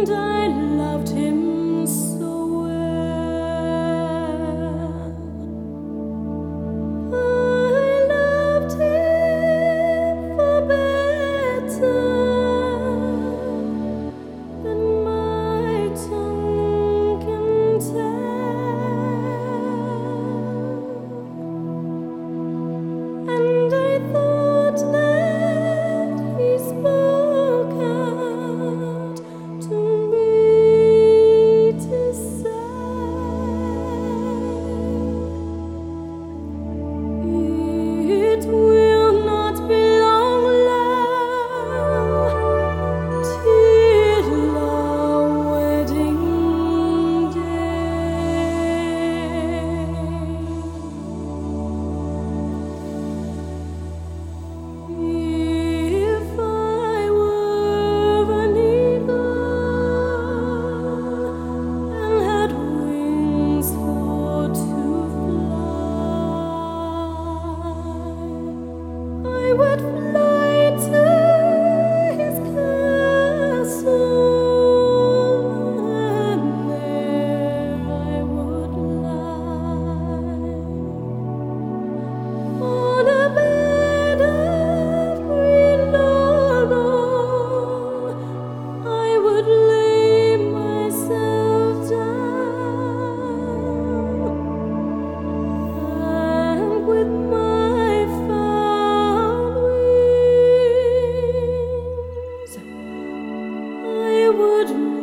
I loved him so well. I loved him for better than my tongue can tell, and I thought that he spoke out to me to say, it will not be long now till our wedding day. If I were an eagle and had wings for to fly, I would fly to his castle, and there I would lie on a bed of green laurel. I would lay myself down, and with my found wings I would